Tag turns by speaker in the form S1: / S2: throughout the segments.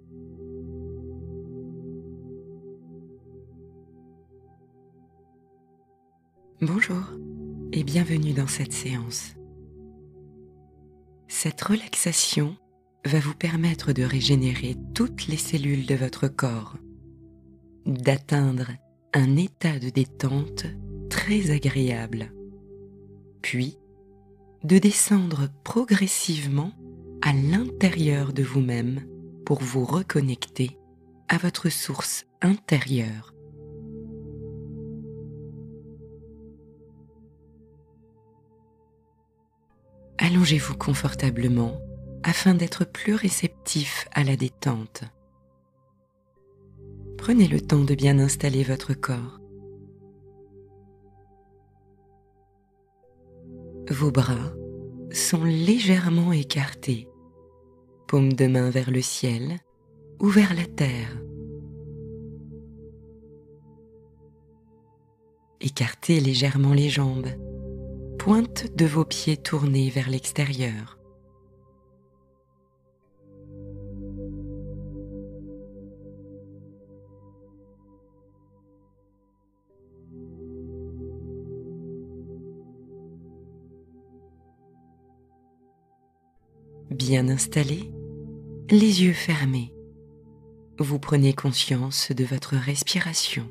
S1: Bonjour et bienvenue dans cette séance. Cette relaxation va vous permettre de régénérer toutes les cellules de votre corps, d'atteindre un état de détente très agréable, puis de descendre progressivement à l'intérieur de vous-même pour vous reconnecter à votre source intérieure. Allongez-vous confortablement afin d'être plus réceptif à la détente. Prenez le temps de bien installer votre corps. Vos bras sont légèrement écartés, paume de main vers le ciel ou vers la terre. Écartez légèrement les jambes, pointe de vos pieds tournée vers l'extérieur. Bien installé, les yeux fermés, vous prenez conscience de votre respiration.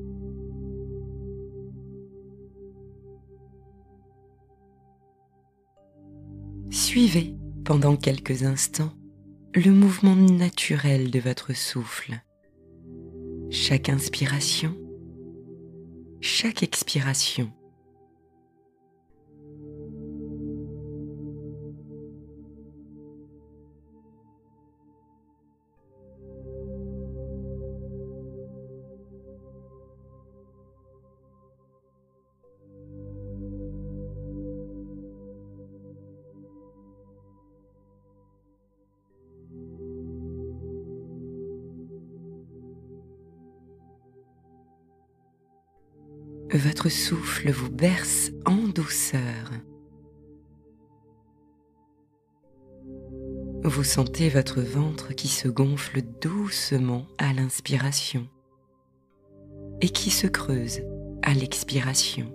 S1: Suivez pendant quelques instants le mouvement naturel de votre souffle. Chaque inspiration, chaque expiration. Votre souffle vous berce en douceur. Vous sentez votre ventre qui se gonfle doucement à l'inspiration et qui se creuse à l'expiration.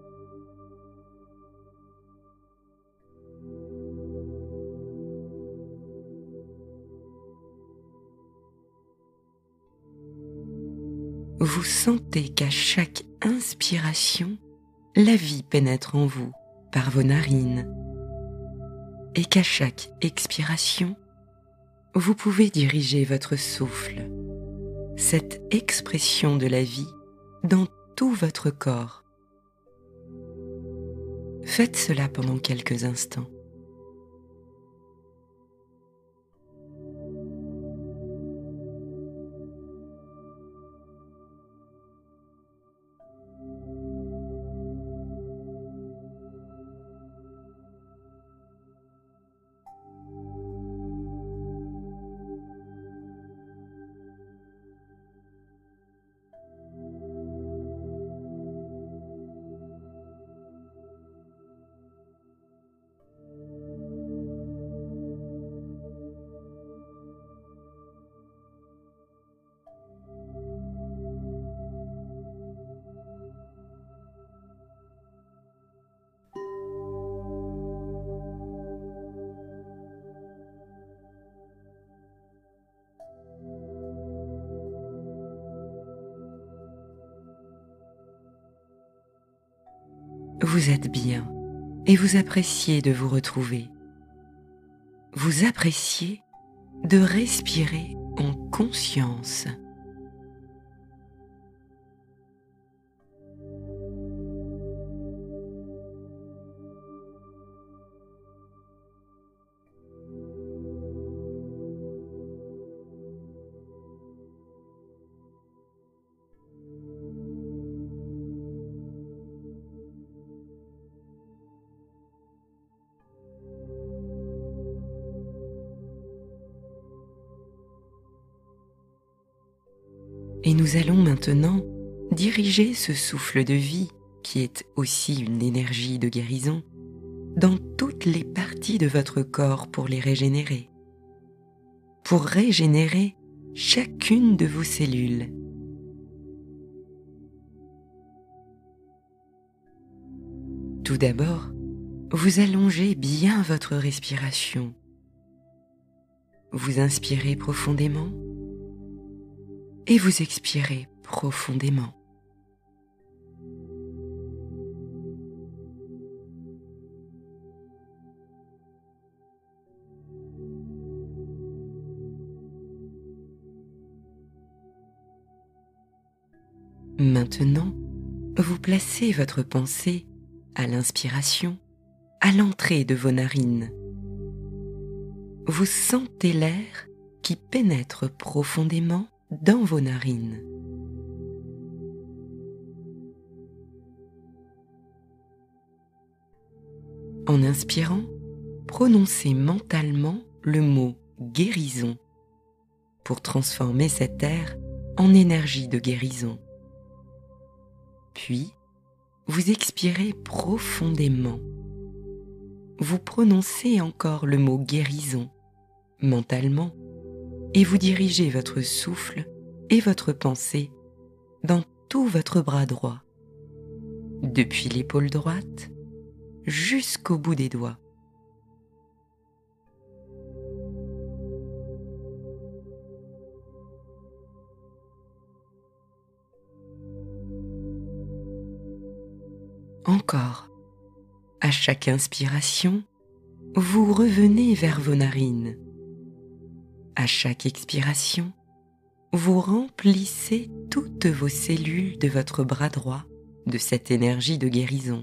S1: Vous sentez qu'à chaque inspiration, la vie pénètre en vous par vos narines et qu'à chaque expiration, vous pouvez diriger votre souffle, cette expression de la vie dans tout votre corps. Faites cela pendant quelques instants. Vous êtes bien et vous appréciez de vous retrouver. Vous appréciez de respirer en conscience. Et nous allons maintenant diriger ce souffle de vie, qui est aussi une énergie de guérison, dans toutes les parties de votre corps pour les régénérer. Pour régénérer chacune de vos cellules. Tout d'abord, vous allongez bien votre respiration. Vous inspirez profondément et vous expirez profondément. Maintenant, vous placez votre pensée à l'inspiration, à l'entrée de vos narines. Vous sentez l'air qui pénètre profondément dans vos narines. En inspirant, prononcez mentalement le mot guérison pour transformer cet air en énergie de guérison. Puis, vous expirez profondément. Vous prononcez encore le mot guérison mentalement et vous dirigez votre souffle et votre pensée dans tout votre bras droit, depuis l'épaule droite jusqu'au bout des doigts. Encore, à chaque inspiration, vous revenez vers vos narines. À chaque expiration, vous remplissez toutes vos cellules de votre bras droit de cette énergie de guérison.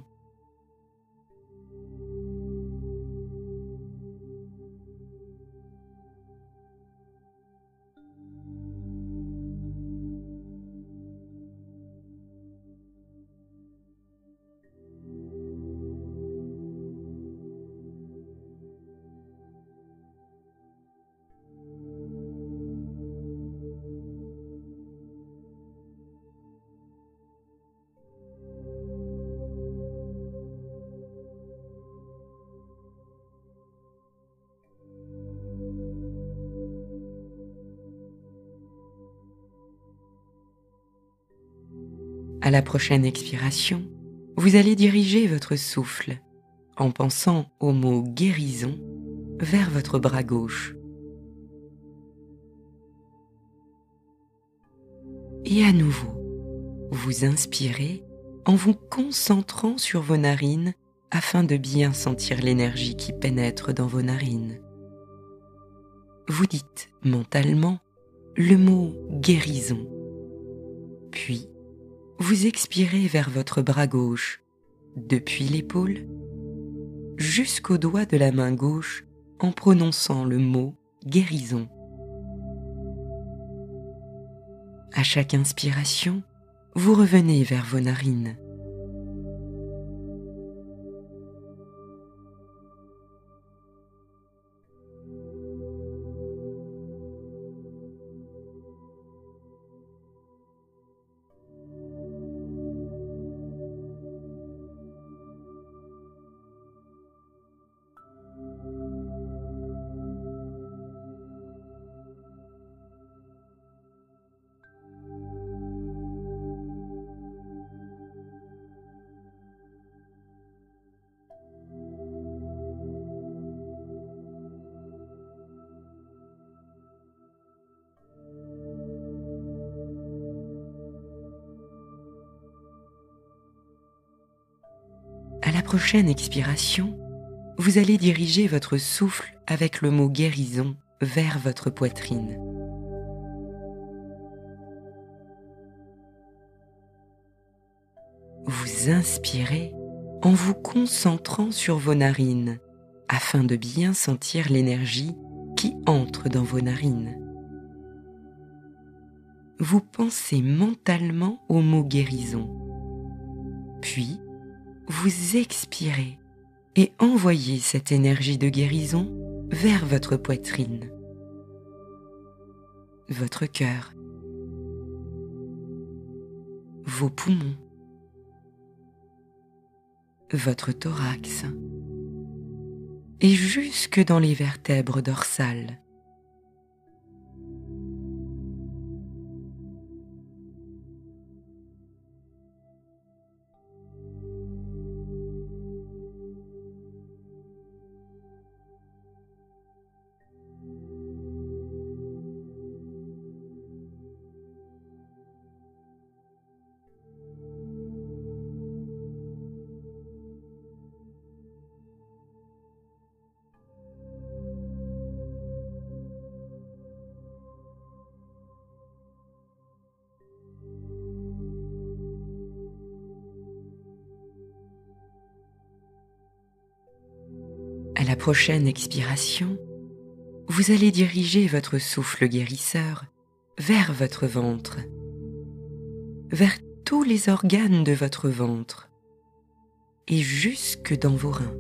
S1: À la prochaine expiration, vous allez diriger votre souffle en pensant au mot guérison vers votre bras gauche. Et à nouveau, vous inspirez en vous concentrant sur vos narines afin de bien sentir l'énergie qui pénètre dans vos narines. Vous dites mentalement le mot guérison. Puis, vous expirez vers votre bras gauche, depuis l'épaule jusqu'au doigt de la main gauche en prononçant le mot guérison. À chaque inspiration, vous revenez vers vos narines. À la prochaine expiration, vous allez diriger votre souffle avec le mot guérison vers votre poitrine. Vous inspirez en vous concentrant sur vos narines afin de bien sentir l'énergie qui entre dans vos narines. Vous pensez mentalement au mot guérison. Puis, vous expirez et envoyez cette énergie de guérison vers votre poitrine, votre cœur, vos poumons, votre thorax et jusque dans les vertèbres dorsales. À la prochaine expiration, vous allez diriger votre souffle guérisseur vers votre ventre, vers tous les organes de votre ventre et jusque dans vos reins.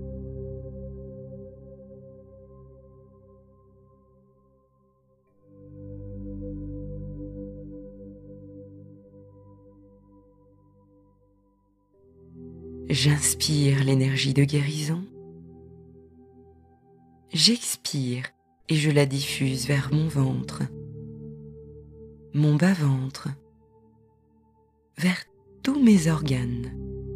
S1: J'inspire l'énergie de guérison. J'expire et je la diffuse vers mon ventre, mon bas-ventre, vers tous mes organes.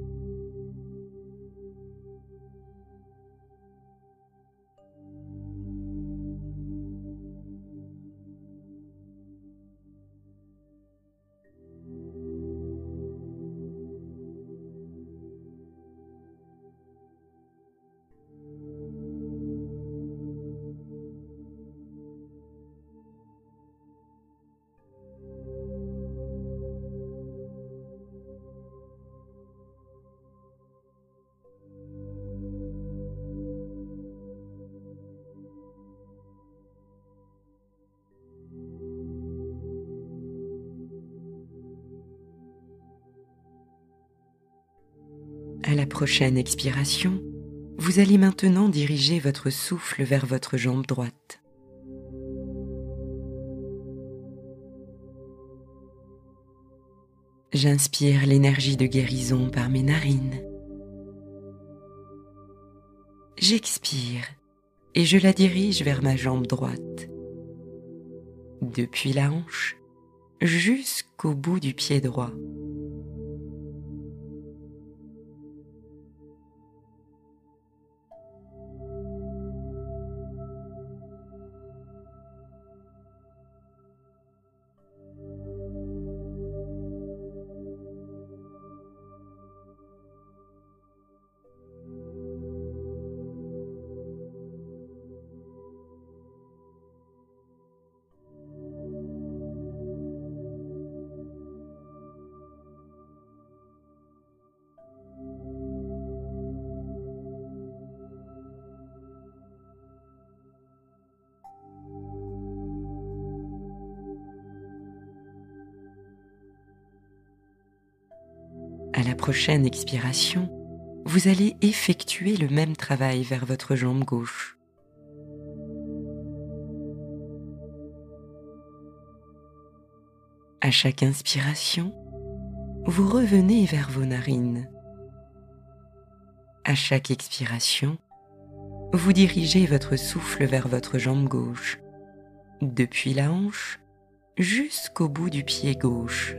S1: À la prochaine expiration, vous allez maintenant diriger votre souffle vers votre jambe droite. J'inspire l'énergie de guérison par mes narines. J'expire et je la dirige vers ma jambe droite, depuis la hanche jusqu'au bout du pied droit. À la prochaine expiration, vous allez effectuer le même travail vers votre jambe gauche. À chaque inspiration, vous revenez vers vos narines. À chaque expiration, vous dirigez votre souffle vers votre jambe gauche, depuis la hanche jusqu'au bout du pied gauche.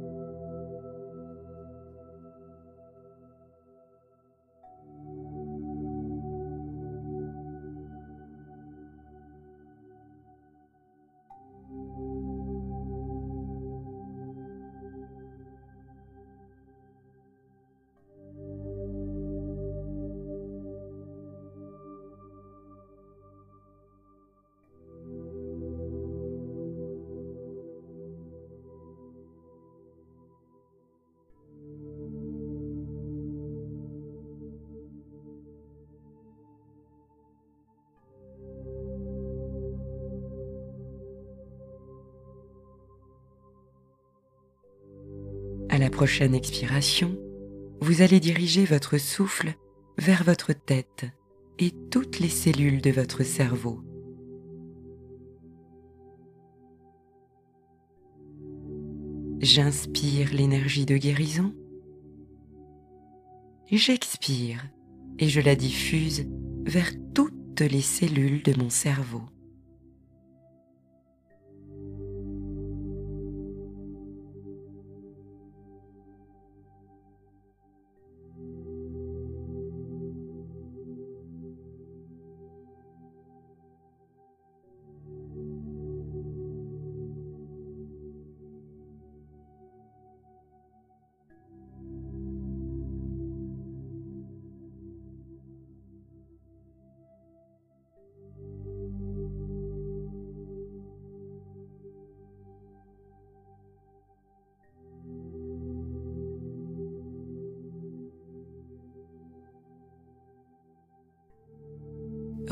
S1: À la prochaine expiration, vous allez diriger votre souffle vers votre tête et toutes les cellules de votre cerveau. J'inspire l'énergie de guérison. J'expire et je la diffuse vers toutes les cellules de mon cerveau.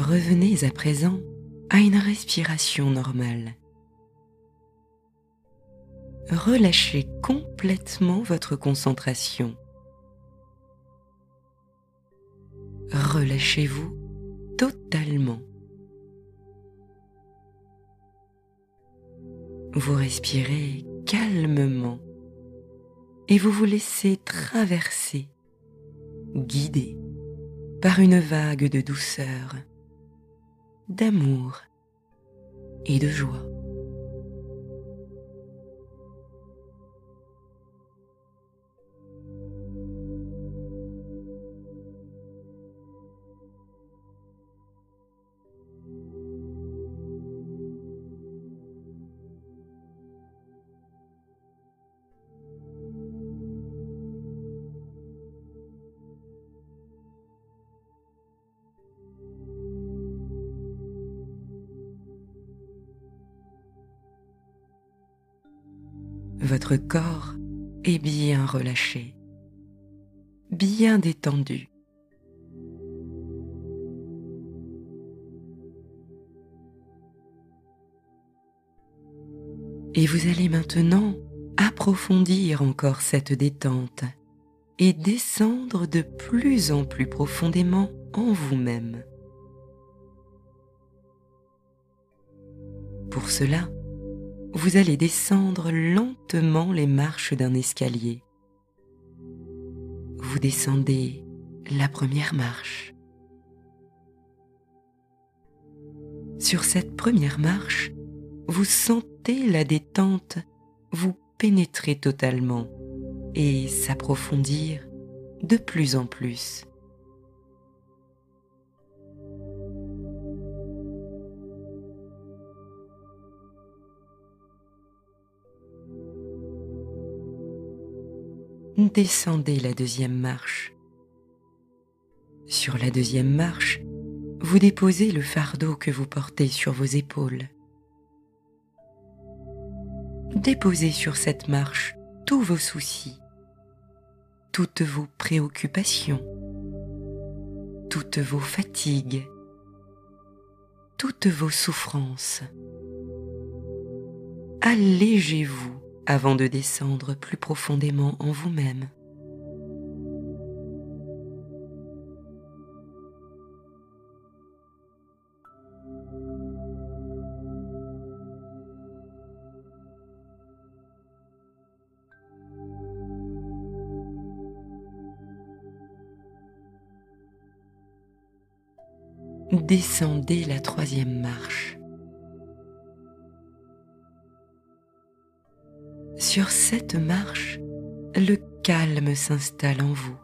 S1: Revenez à présent à une respiration normale. Relâchez complètement votre concentration. Relâchez-vous totalement. Vous respirez calmement et vous vous laissez traverser, guider par une vague de douceur, d'amour et de joie. Votre corps est bien relâché, bien détendu. Et vous allez maintenant approfondir encore cette détente et descendre de plus en plus profondément en vous-même. Pour cela, vous allez descendre lentement les marches d'un escalier. Vous descendez la première marche. Sur cette première marche, vous sentez la détente vous pénétrer totalement et s'approfondir de plus en plus. Descendez la deuxième marche. Sur la deuxième marche, vous déposez le fardeau que vous portez sur vos épaules. Déposez sur cette marche tous vos soucis, toutes vos préoccupations, toutes vos fatigues, toutes vos souffrances. Allégez-vous avant de descendre plus profondément en vous-même. Descendez la troisième marche. Sur cette marche, le calme s'installe en vous.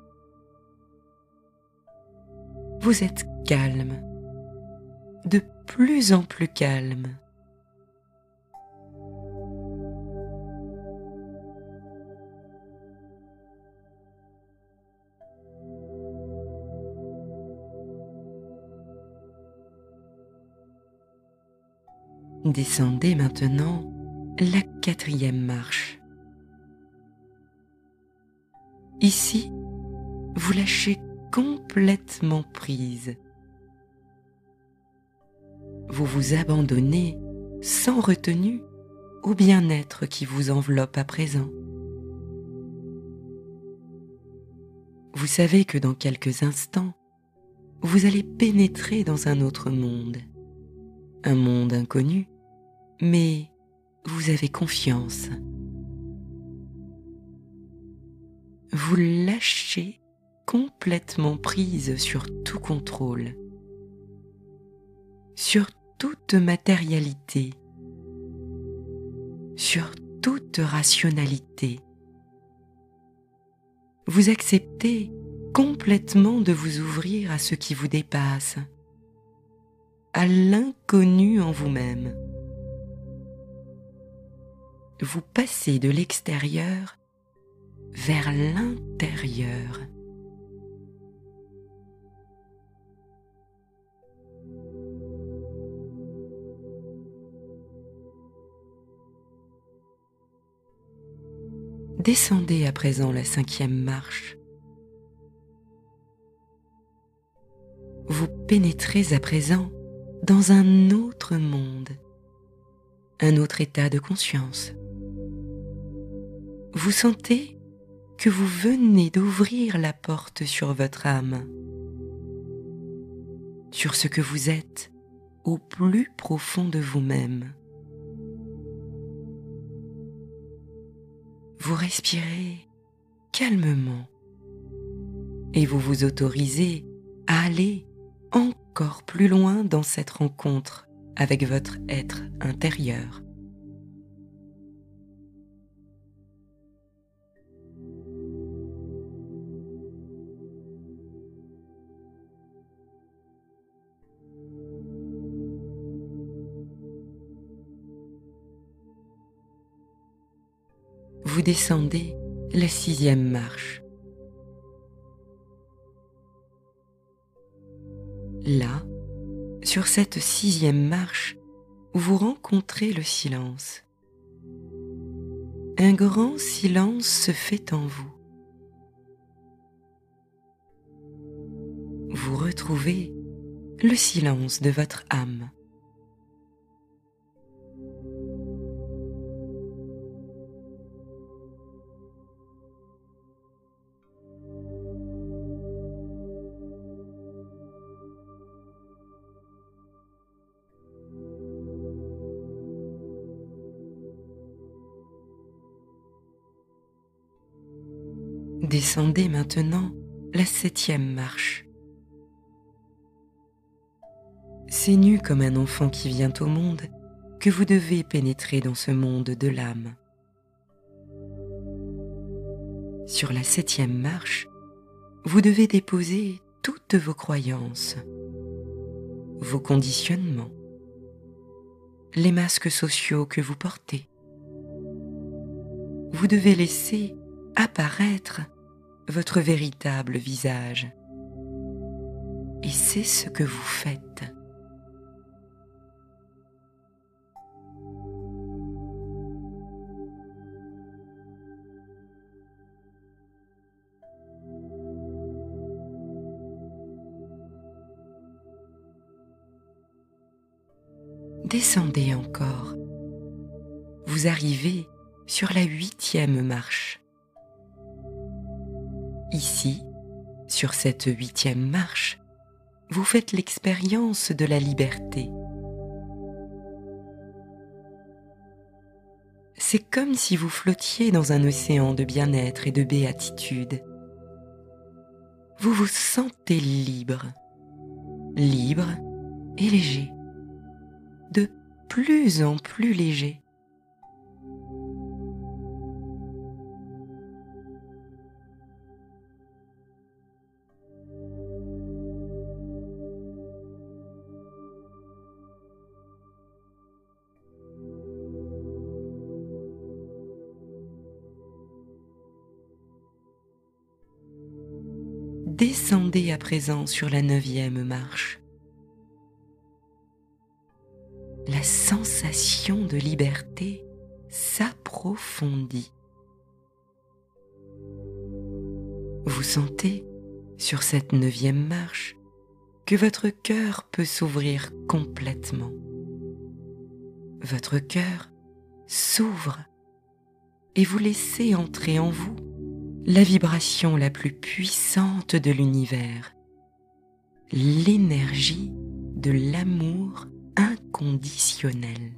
S1: Vous êtes calme, de plus en plus calme. Descendez maintenant la quatrième marche. Ici, vous lâchez complètement prise. Vous vous abandonnez sans retenue au bien-être qui vous enveloppe à présent. Vous savez que dans quelques instants, vous allez pénétrer dans un autre monde, un monde inconnu, mais vous avez confiance. Vous lâchez complètement prise sur tout contrôle, sur toute matérialité, sur toute rationalité. Vous acceptez complètement de vous ouvrir à ce qui vous dépasse, à l'inconnu en vous-même. Vous passez de l'extérieur vers l'intérieur. Descendez à présent la cinquième marche. vous pénétrez à présent dans un autre monde, un autre état de conscience. Vous sentez que vous venez d'ouvrir la porte sur votre âme, sur ce que vous êtes au plus profond de vous-même. Vous respirez calmement et vous vous autorisez à aller encore plus loin dans cette rencontre avec votre être intérieur. Vous descendez la 6e marche. Là, sur cette 6e marche, vous rencontrez le silence. Un grand silence se fait en vous. Vous retrouvez le silence de votre âme. Descendez maintenant la 7e marche. C'est nu comme un enfant qui vient au monde que vous devez pénétrer dans ce monde de l'âme. Sur la 7e marche, vous devez déposer toutes vos croyances, vos conditionnements, les masques sociaux que vous portez. Vous devez laisser apparaître votre véritable visage. Et c'est ce que vous faites. Descendez encore. Vous arrivez sur la 8e marche. Ici, sur cette 8e marche, vous faites l'expérience de la liberté. C'est comme si vous flottiez dans un océan de bien-être et de béatitude. Vous vous sentez libre, libre et léger, de plus en plus léger. Descendez à présent sur la 9e marche. La sensation de liberté s'approfondit. Vous sentez, sur cette 9e marche, que votre cœur peut s'ouvrir complètement. Votre cœur s'ouvre et vous laissez entrer en vous la vibration la plus puissante de l'univers, l'énergie de l'amour inconditionnel.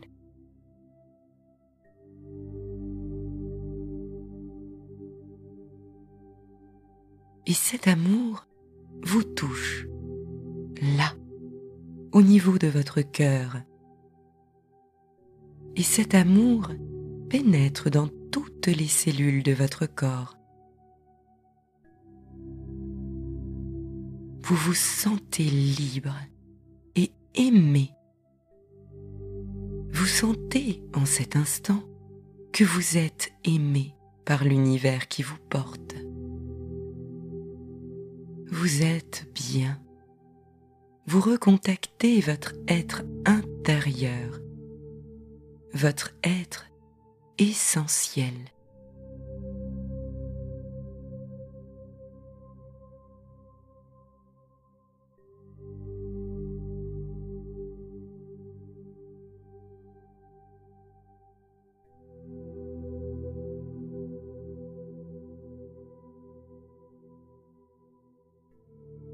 S1: Et cet amour vous touche, là, au niveau de votre cœur. Et cet amour pénètre dans toutes les cellules de votre corps. Vous vous sentez libre et aimé. Vous sentez en cet instant que vous êtes aimé par l'univers qui vous porte. Vous êtes bien. Vous recontactez votre être intérieur, votre être essentiel.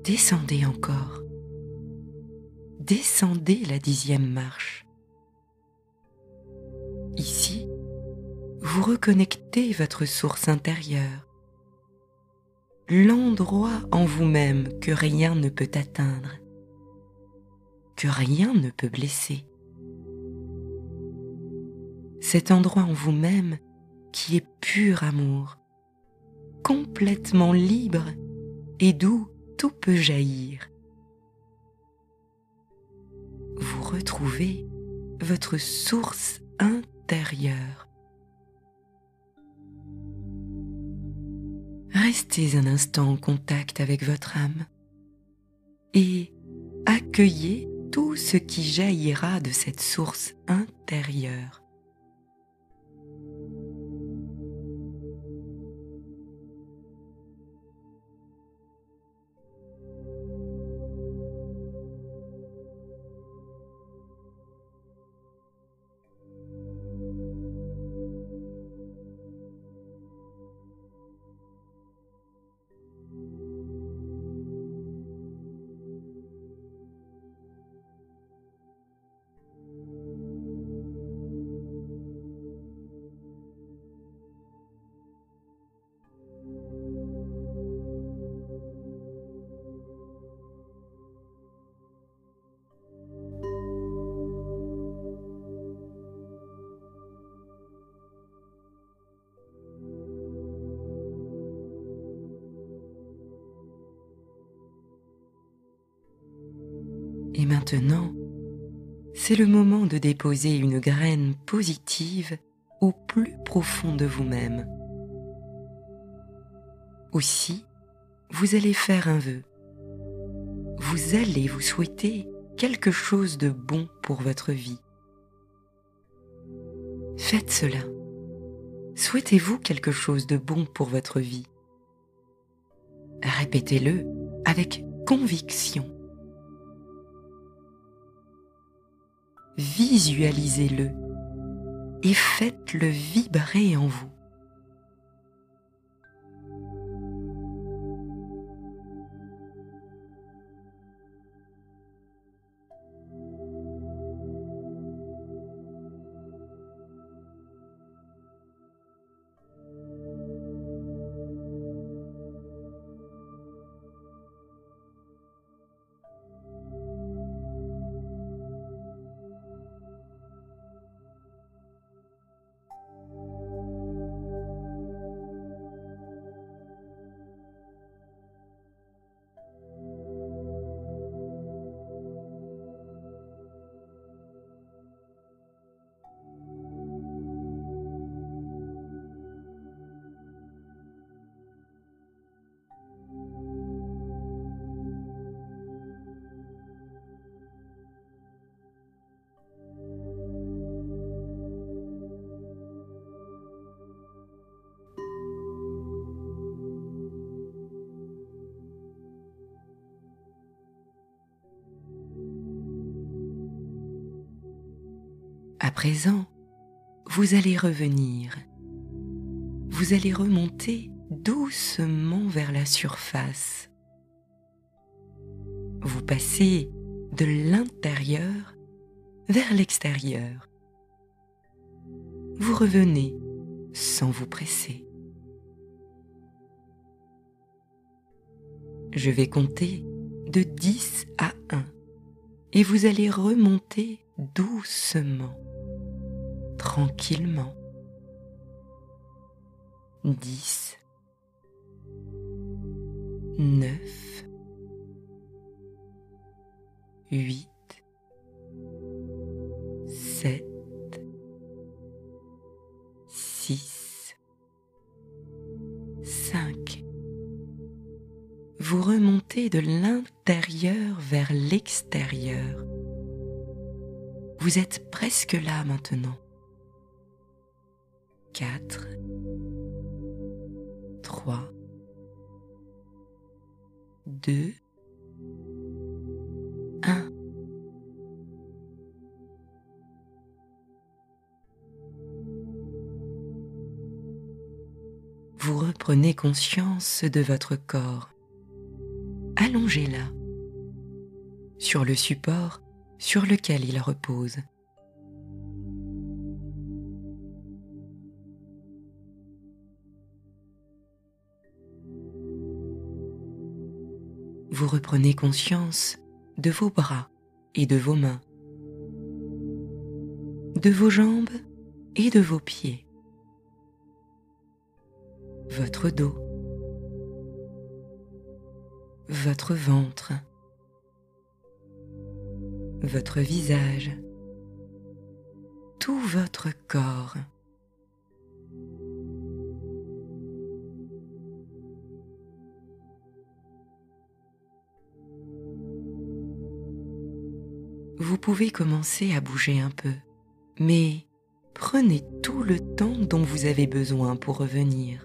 S1: Descendez encore. Descendez la 10e marche. Ici, vous reconnectez votre source intérieure, l'endroit en vous-même que rien ne peut atteindre, que rien ne peut blesser. Cet endroit en vous-même qui est pur amour, complètement libre et d'où tout peut jaillir. Vous retrouvez votre source intérieure. Restez un instant en contact avec votre âme et accueillez tout ce qui jaillira de cette source intérieure. Et maintenant, c'est le moment de déposer une graine positive au plus profond de vous-même. Aussi, vous allez faire un vœu. Vous allez vous souhaiter quelque chose de bon pour votre vie. Faites cela. Souhaitez-vous quelque chose de bon pour votre vie? Répétez-le avec conviction. Visualisez-le et faites-le vibrer en vous. À présent, vous allez revenir. Vous allez remonter doucement vers la surface. Vous passez de l'intérieur vers l'extérieur. Vous revenez sans vous presser. Je vais compter de 10 à 1 et vous allez remonter doucement, tranquillement. 10, 9, 8, 7, 6, 5. Vous remontez de l'intérieur vers l'extérieur. Vous êtes presque là maintenant. 4, 3, 2, 1. Vous reprenez conscience de votre corps. allongez-la sur le support sur lequel il repose. Vous reprenez conscience de vos bras et de vos mains, de vos jambes et de vos pieds, votre dos, votre ventre, votre visage, tout votre corps. Vous pouvez commencer à bouger un peu, mais prenez tout le temps dont vous avez besoin pour revenir.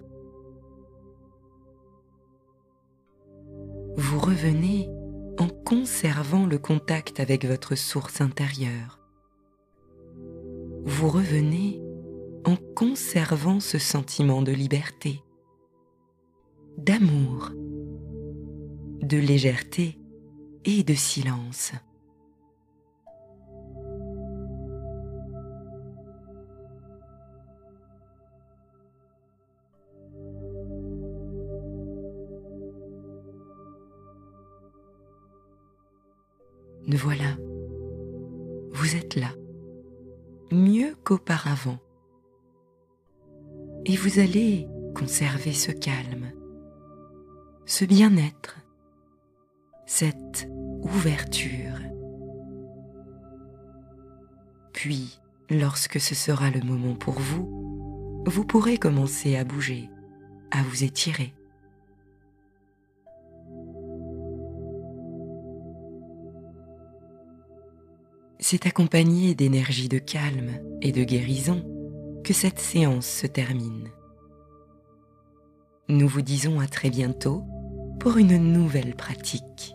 S1: Vous revenez en conservant le contact avec votre source intérieure. Vous revenez en conservant ce sentiment de liberté, d'amour, de légèreté et de silence. Voilà, vous êtes là, mieux qu'auparavant, et vous allez conserver ce calme, ce bien-être, cette ouverture. Puis, lorsque ce sera le moment pour vous, vous pourrez commencer à bouger, à vous étirer. C'est accompagné d'énergie de calme et de guérison que cette séance se termine. Nous vous disons à très bientôt pour une nouvelle pratique.